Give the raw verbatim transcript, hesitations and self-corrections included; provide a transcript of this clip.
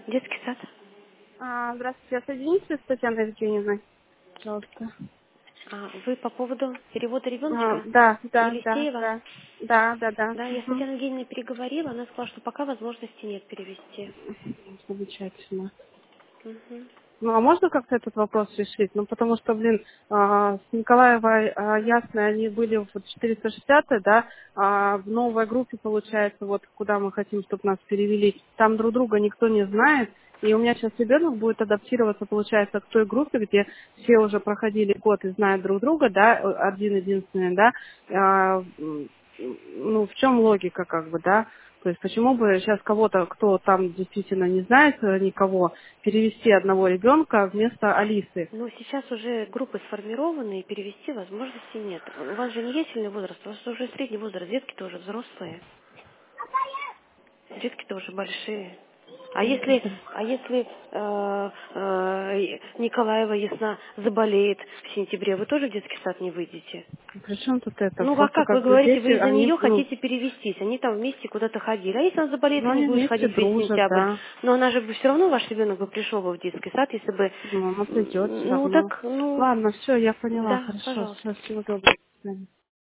Детский сад. А, здравствуйте, соедините с Татьяной Евгеньевной, пожалуйста. А, вы по поводу перевода А, ребеночка да, да, да, Елисеева? да, да, да, да. Да, я с Мгм. Татьяной Евгеньевной переговорила, она сказала, что пока возможности нет перевести. Замечательно. Мгм. Ну, а можно как-то этот вопрос решить? Ну, потому что, блин, а, с Николаевой а, Ясной они были в четыреста шестьдесят, да, а в новой группе, получается, вот куда мы хотим, чтобы нас перевели, там друг друга никто не знает, и у меня сейчас ребенок будет адаптироваться, получается, к той группе, где все уже проходили год и знают друг друга, да, один-единственный, да, а, м, ну, в чем логика, как бы, да, то есть почему бы сейчас кого-то, кто там действительно не знает э, никого, перевести одного ребенка вместо Алисы? Ну, сейчас уже группы сформированы, и перевести возможности нет. У вас же не есть сильный возраст, у вас уже средний возраст, детки тоже взрослые. Детки тоже большие. А Ну, если, это- а если э, э, Николаева Ясна заболеет в сентябре, вы тоже в детский сад не выйдете? При чем тут это? Ну, а Просто как вы как бы говорите, дети, вы из-за они, нее ну, хотите перевестись, они там вместе куда-то ходили. А если она заболеет, ну, ты не они будешь вместе ходить весь дружат, сентябрь? да. Но она же бы все равно, ваш ребенок бы пришел бы в детский сад, если бы... Ну, она придет все м, Ну, равно. так, ну, Ладно, все, я поняла, да, хорошо, пожалуйста. все, всего доброго. До свидания.